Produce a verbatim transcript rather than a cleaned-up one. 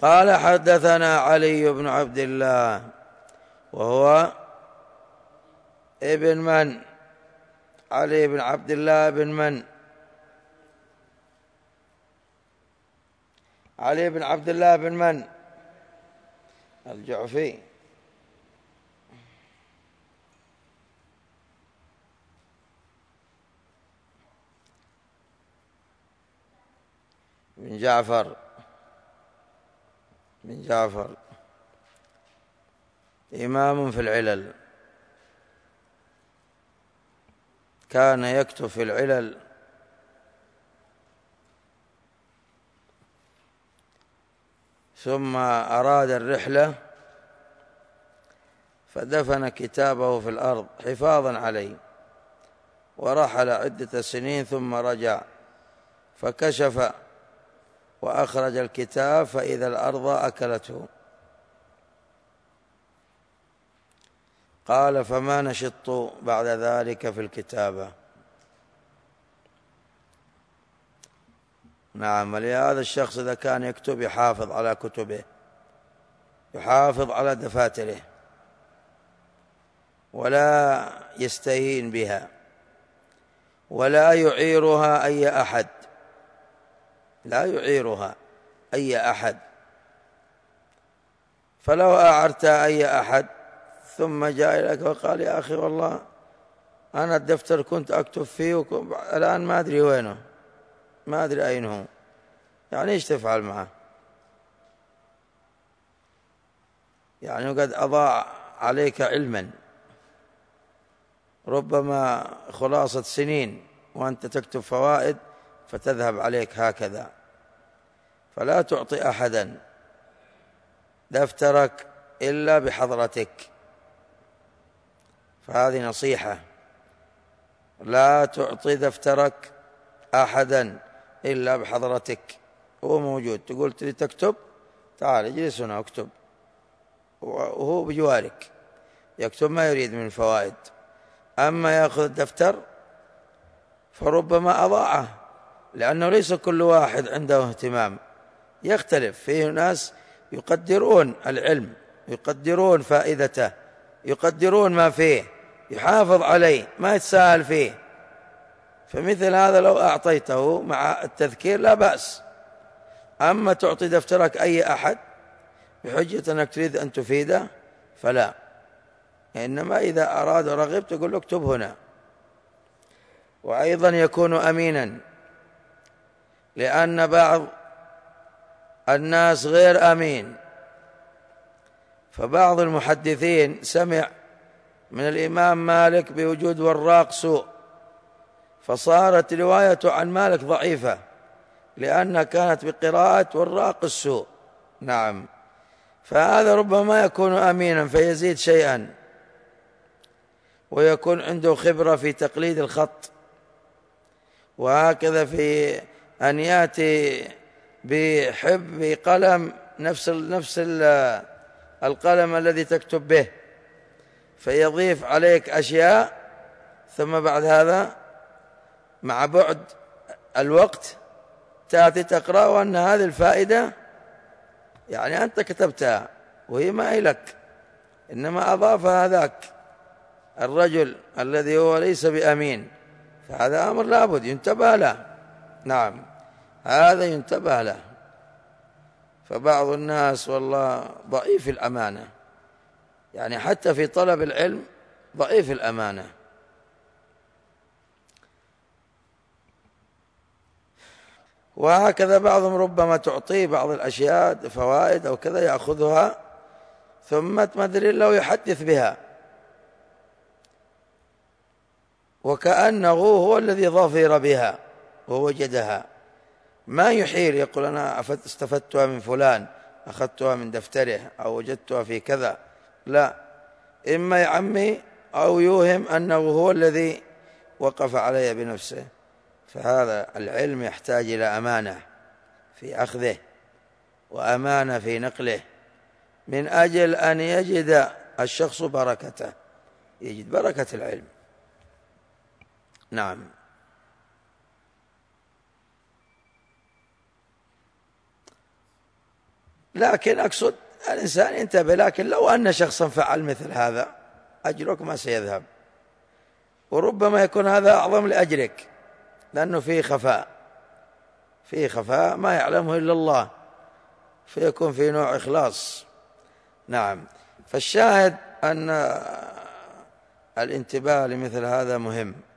قال حدثنا علي بن عبد الله وهو ابن من؟ علي بن عبد الله بن من؟ علي بن عبد الله بن من؟ الجعفي. بن جعفر بن جعفر إمام في العلل، كان يكتب في العلل ثم أراد الرحلة فدفن كتابه في الأرض حفاظا عليه، ورحل عدة سنين ثم رجع فكشف وأخرج الكتاب فإذا الأرض أكلته. قال فما نشطت بعد ذلك في الكتابة. نعم، لهذا الشخص إذا كان يكتب يحافظ على كتبه، يحافظ على دفاتره، ولا يستهين بها، ولا يعيرها أي أحد، لا يعيرها أي أحد. فلو أعرت أي أحد ثم جاء لك وقال يا أخي والله أنا الدفتر كنت أكتب فيه الآن ما أدري وينه، ما أدري أين هو، يعني إيش تفعل معه؟ يعني قد أضاع عليك علما، ربما خلاصة سنين وأنت تكتب فوائد فتذهب عليك هكذا. فلا تعطي أحدا دفترك إلا بحضرتك، فهذه نصيحة. لا تعطي دفترك أحدا إلا بحضرتك، هو موجود، تقول تريد تكتب تعال اجلس هنا اكتب، وهو بجوارك يكتب ما يريد من الفوائد. أما يأخذ الدفتر فربما أضاعه، لأنه ليس كل واحد عنده اهتمام، يختلف. فيه ناس يقدرون العلم، يقدرون فائدته، يقدرون ما فيه، يحافظ عليه، ما يتساهل فيه. فمثل هذا لو أعطيته مع التذكير لا بأس. أما تعطي دفترك أي أحد بحجة أنك تريد أن تفيده فلا، إنما إذا أراد ورغب تقول له اكتب هنا. وأيضا يكون أمينا، لأن بعض الناس غير أمين. فبعض المحدثين سمع من الإمام مالك بوجود وراق سوء، فصارت روايته عن مالك ضعيفة لأنها كانت بقراءة وراق السوء. نعم، فهذا ربما يكون أمينا فيزيد شيئا، ويكون عنده خبرة في تقليد الخط، وهكذا في أن يأتي بحب بقلم نفس نفس القلم الذي تكتب به، فيضيف عليك أشياء، ثم بعد هذا مع بعد الوقت تأتي تقرأ وأن هذه الفائدة يعني أنت كتبتها وهي ما هي لك، إنما أضاف هذاك الرجل الذي هو ليس بأمين. فهذا أمر لابد ينتبه له. نعم، هذا ينتبه له. فبعض الناس والله ضعيف الأمانة، يعني حتى في طلب العلم ضعيف الأمانة. وهكذا بعضهم ربما تعطيه بعض الأشياء فوائد أو كذا يأخذها ثم تمدري له يحدث بها، وكأنه هو الذي ظفر بها ووجدها، ما يحيل يقول أنا استفدتها من فلان، أخذتها من دفتره أو وجدتها في كذا، لا، إما يعمي أو يوهم أنه هو الذي وقف عليه بنفسه. فهذا العلم يحتاج إلى أمانة في أخذه وأمانة في نقله، من أجل أن يجد الشخص بركته، يجد بركة العلم. نعم. لكن أقصد الإنسان ينتبه. لكن لو أن شخصا فعل مثل هذا أجرك ما سيذهب، وربما يكون هذا أعظم لأجرك، لأنه فيه خفاء، فيه خفاء ما يعلمه إلا الله، فيكون فيه نوع إخلاص. نعم. فالشاهد أن الانتباه لمثل هذا مهم.